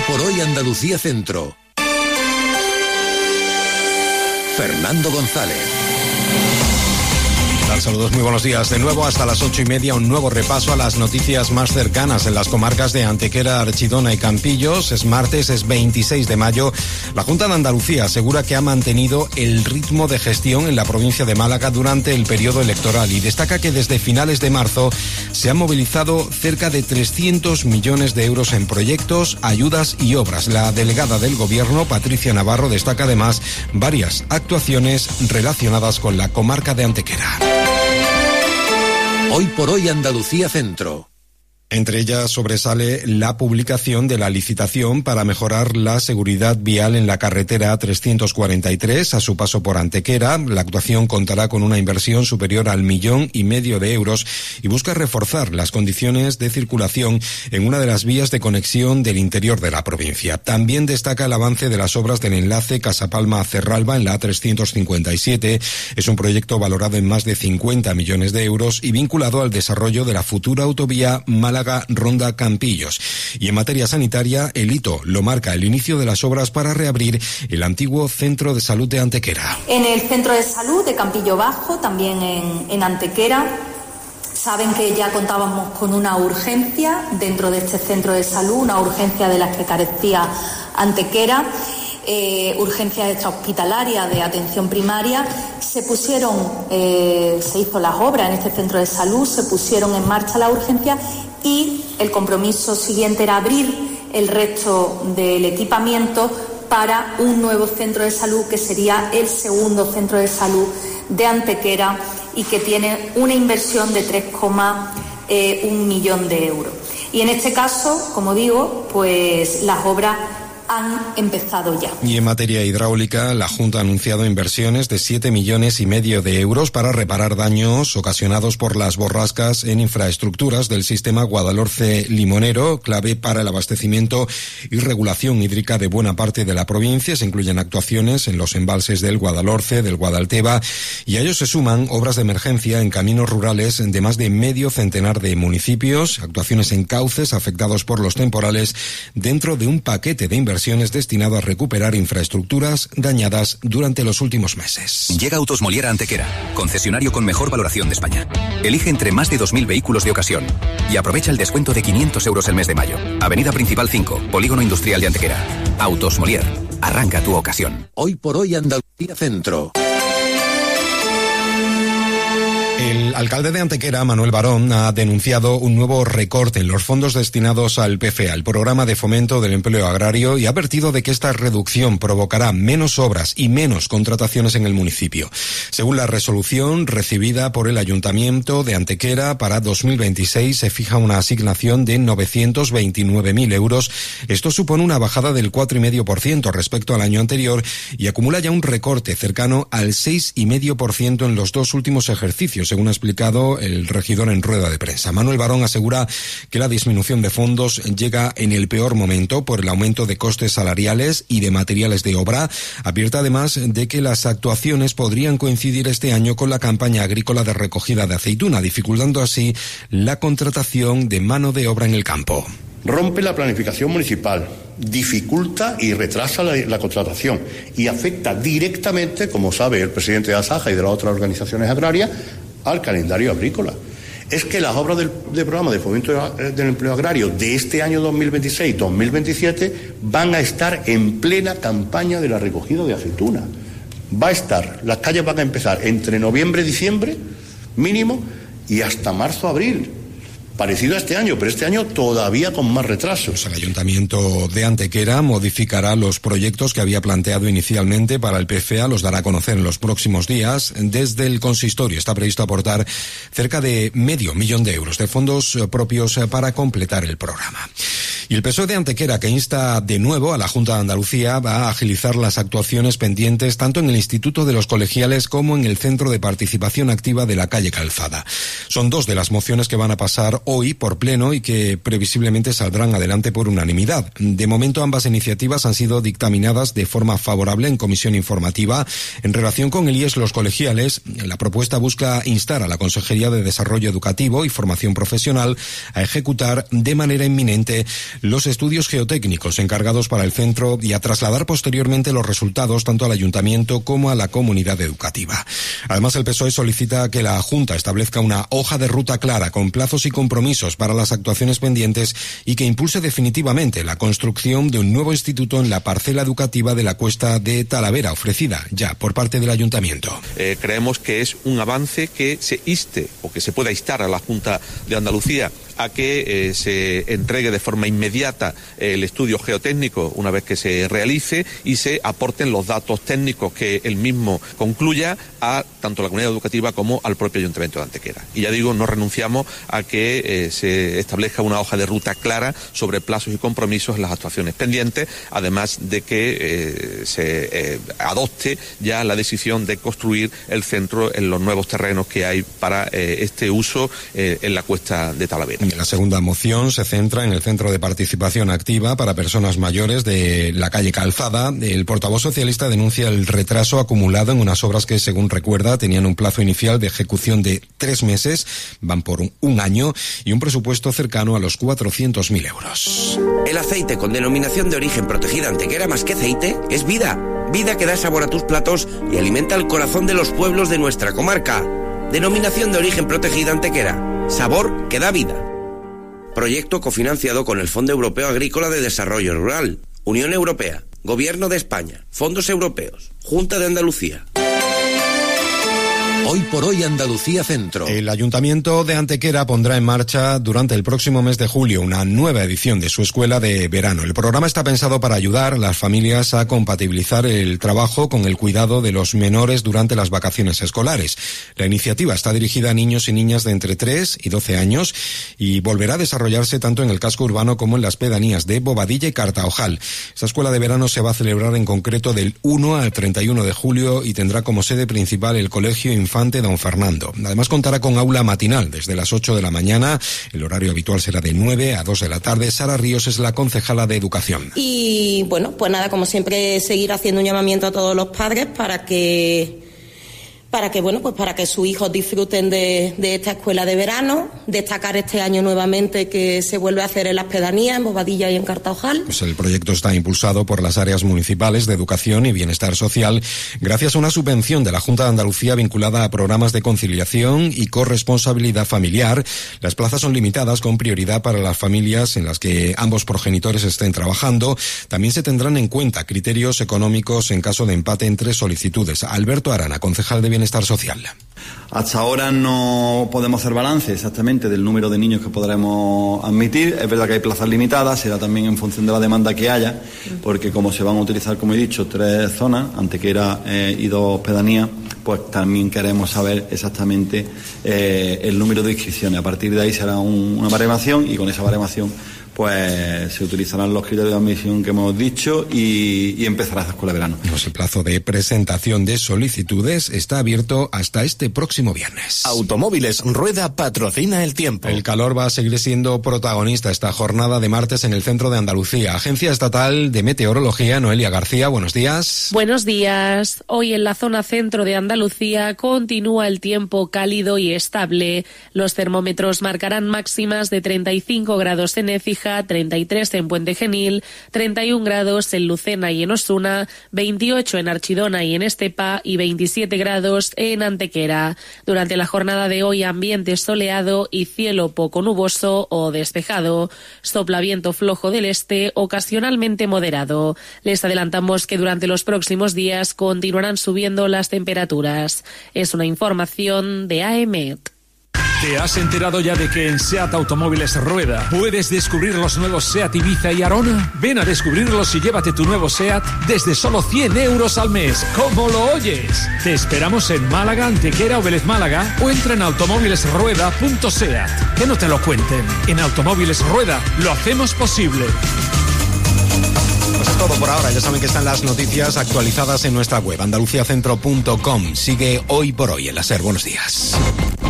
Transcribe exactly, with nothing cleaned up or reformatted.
por hoy Andalucía Centro. Fernando González. Saludos, muy buenos días. De nuevo hasta las ocho y media, un nuevo repaso a las noticias más cercanas en las comarcas de Antequera, Archidona y Campillos. Es martes, es veintiséis de mayo. La Junta de Andalucía asegura que ha mantenido el ritmo de gestión en la provincia de Málaga durante el periodo electoral y destaca que desde finales de marzo se han movilizado cerca de trescientos millones de euros en proyectos, ayudas y obras. La delegada del Gobierno, Patricia Navarro, destaca además varias actuaciones relacionadas con la comarca de Antequera. Hoy por hoy Andalucía Centro. Entre ellas sobresale la publicación de la licitación para mejorar la seguridad vial en la carretera trescientos cuarenta y tres a su paso por Antequera. La actuación contará con una inversión superior al millón y medio de euros y busca reforzar las condiciones de circulación en una de las vías de conexión del interior de la provincia. También destaca el avance de las obras del enlace Casapalma-Cerralba en la A trescientos cincuenta y siete. Es un proyecto valorado en más de cincuenta millones de euros y vinculado al desarrollo de la futura autovía Málaga Ronda Campillos. Y en materia sanitaria, el hito lo marca el inicio de las obras para reabrir el antiguo Centro de Salud de Antequera. En el Centro de Salud de Campillo Bajo, también en, en Antequera, saben que ya contábamos con una urgencia dentro de este centro de salud, una urgencia de las que carecía Antequera. Eh, urgencias extrahospitalarias de atención primaria, se pusieron, eh, se hizo las obras en este centro de salud, se pusieron en marcha las urgencias y el compromiso siguiente era abrir el resto del equipamiento para un nuevo centro de salud que sería el segundo centro de salud de Antequera y que tiene una inversión de tres coma uno millón de euros. Y en este caso, como digo, pues las obras han empezado ya. Y en materia hidráulica, la Junta ha anunciado inversiones de siete millones y medio de euros para reparar daños ocasionados por las borrascas en infraestructuras del sistema Guadalhorce-Limonero, clave para el abastecimiento y regulación hídrica de buena parte de la provincia. Se incluyen actuaciones en los embalses del Guadalhorce, del Guadalteba, y a ellos se suman obras de emergencia en caminos rurales de más de medio centenar de municipios, actuaciones en cauces afectados por los temporales, dentro de un paquete de inversiones destinado a recuperar infraestructuras dañadas durante los últimos meses. Llega Autos Molière a Antequera, concesionario con mejor valoración de España. Elige entre más de dos mil vehículos de ocasión y aprovecha el descuento de quinientos euros el mes de mayo. Avenida Principal cinco, Polígono Industrial de Antequera. Autos Molière, arranca tu ocasión. Hoy por hoy Andalucía Centro. El alcalde de Antequera, Manuel Barón, ha denunciado un nuevo recorte en los fondos destinados al P F E A, el Programa de Fomento del Empleo Agrario, y ha advertido de que esta reducción provocará menos obras y menos contrataciones en el municipio. Según la resolución recibida por el Ayuntamiento de Antequera, para dos mil veintiséis se fija una asignación de novecientos veintinueve mil euros. Esto supone una bajada del cuatro coma cinco por ciento respecto al año anterior y acumula ya un recorte cercano al seis coma cinco por ciento en los dos últimos ejercicios, según ha explicado el regidor en rueda de prensa. Manuel Barón asegura que la disminución de fondos llega en el peor momento por el aumento de costes salariales y de materiales de obra. Advierte además de que las actuaciones podrían coincidir este año con la campaña agrícola de recogida de aceituna, dificultando así la contratación de mano de obra en el campo. Rompe la planificación municipal, dificulta y retrasa la, la contratación y afecta directamente, como sabe el presidente de Asaja y de las otras organizaciones agrarias, al calendario agrícola. Es que las obras del, del programa de fomento del empleo agrario de este año dos mil veintiséis dos mil veintisiete van a estar en plena campaña de la recogida de aceituna. Va a estar, las calles van a empezar entre noviembre y diciembre, mínimo, y hasta marzo-abril. Parecido a este año, pero este año todavía con más retrasos. El Ayuntamiento de Antequera modificará los proyectos que había planteado inicialmente para el P F E A, los dará a conocer en los próximos días. Desde el consistorio está previsto aportar cerca de medio millón de euros de fondos propios para completar el programa. Y el P S O E de Antequera, que insta de nuevo a la Junta de Andalucía, va a agilizar las actuaciones pendientes tanto en el Instituto de los Colegiales como en el Centro de Participación Activa de la calle Calzada. Son dos de las mociones que van a pasar hoy por pleno y que previsiblemente saldrán adelante por unanimidad. De momento, ambas iniciativas han sido dictaminadas de forma favorable en comisión informativa. En relación con el I E S Los Colegiales, la propuesta busca instar a la Consejería de Desarrollo Educativo y Formación Profesional a ejecutar de manera inminente los estudios geotécnicos encargados para el centro y a trasladar posteriormente los resultados tanto al ayuntamiento como a la comunidad educativa. Además, el P S O E solicita que la Junta establezca una hoja de ruta clara con plazos y compromisos para las actuaciones pendientes y que impulse definitivamente la construcción de un nuevo instituto en la parcela educativa de la Cuesta de Talavera, ofrecida ya por parte del ayuntamiento. Eh, creemos que es un avance que se inste o que se pueda instar a la Junta de Andalucía a que eh, se entregue de forma inmediata el estudio geotécnico una vez que se realice y se aporten los datos técnicos que el mismo concluya a tanto la comunidad educativa como al propio Ayuntamiento de Antequera. Y ya digo, no renunciamos a que eh, se establezca una hoja de ruta clara sobre plazos y compromisos en las actuaciones pendientes, además de que eh, se eh, adopte ya la decisión de construir el centro en los nuevos terrenos que hay para eh, este uso eh, en la Cuesta de Talavera. La segunda moción se centra en el Centro de Participación Activa para Personas Mayores de la calle Calzada. El portavoz socialista denuncia el retraso acumulado en unas obras que, según recuerda, tenían un plazo inicial de ejecución de tres meses, van por un, un año y un presupuesto cercano a los cuatrocientos mil euros. El aceite con denominación de origen protegida Antequera más que aceite es vida. Vida que da sabor a tus platos y alimenta el corazón de los pueblos de nuestra comarca. Denominación de origen protegida Antequera. Sabor que da vida. Proyecto cofinanciado con el Fondo Europeo Agrícola de Desarrollo Rural, Unión Europea, Gobierno de España, Fondos Europeos, Junta de Andalucía. Hoy por hoy Andalucía Centro. El Ayuntamiento de Antequera pondrá en marcha durante el próximo mes de julio una nueva edición de su escuela de verano. El programa está pensado para ayudar a las familias a compatibilizar el trabajo con el cuidado de los menores durante las vacaciones escolares. La iniciativa está dirigida a niños y niñas de entre tres y doce años y volverá a desarrollarse tanto en el casco urbano como en las pedanías de Bobadilla y Cartaojal. Esta escuela de verano se va a celebrar en concreto del uno al treinta y uno de julio y tendrá como sede principal el Colegio Infante Don Fernando. Además contará con aula matinal desde las ocho de la mañana. El horario habitual será de nueve a dos de la tarde. Sara Ríos es la concejala de Educación. Y bueno, pues nada, como siempre, seguir haciendo un llamamiento a todos los padres para que para que bueno pues para que sus hijos disfruten de, de esta escuela de verano. Destacar este año nuevamente que se vuelve a hacer en las pedanías, en Bobadilla y en Cartaojal. Pues el proyecto está impulsado por las áreas municipales de Educación y Bienestar Social gracias a una subvención de la Junta de Andalucía vinculada a programas de conciliación y corresponsabilidad familiar. Las plazas son limitadas con prioridad para las familias en las que ambos progenitores estén trabajando. También se tendrán en cuenta criterios económicos en caso de empate entre solicitudes. Alberto Arana, concejal de Bienestar Social. Hasta ahora no podemos hacer balance exactamente del número de niños que podremos admitir. Es verdad que hay plazas limitadas, será también en función de la demanda que haya, porque como se van a utilizar, como he dicho, tres zonas, Antequera eh, y dos pedanías, pues también queremos saber exactamente eh, el número de inscripciones. A partir de ahí será un, una baremación y con esa baremación pues se utilizarán los criterios de admisión que hemos dicho y, y empezará esa escuela de verano. Pues el plazo de presentación de solicitudes está abierto hasta este próximo viernes. Automóviles Rueda patrocina el tiempo. El calor va a seguir siendo protagonista esta jornada de martes en el centro de Andalucía. Agencia Estatal de Meteorología, Noelia García, buenos días. Buenos días. Hoy en la zona centro de Andalucía continúa el tiempo cálido y estable. Los termómetros marcarán máximas de treinta y cinco grados en Écija, treinta y tres en Puente Genil, treinta y un grados en Lucena y en Osuna, veintiocho en Archidona y en Estepa y veintisiete grados en Antequera. Durante la jornada de hoy, ambiente soleado y cielo poco nuboso o despejado. Sopla viento flojo del este, ocasionalmente moderado. Les adelantamos que durante los próximos días continuarán subiendo las temperaturas. Es una información de A E M E T. ¿Te has enterado ya de que en SEAT Automóviles Rueda puedes descubrir los nuevos SEAT Ibiza y Arona? Ven a descubrirlos y llévate tu nuevo SEAT desde solo cien euros al mes. ¿Cómo lo oyes? Te esperamos en Málaga, Antequera o Vélez Málaga o entra en automóviles rueda punto seat. Que no te lo cuenten. En Automóviles Rueda lo hacemos posible. Pues es todo por ahora. Ya saben que están las noticias actualizadas en nuestra web andaluciacentro punto com. Sigue Hoy por Hoy en la SER. Buenos días.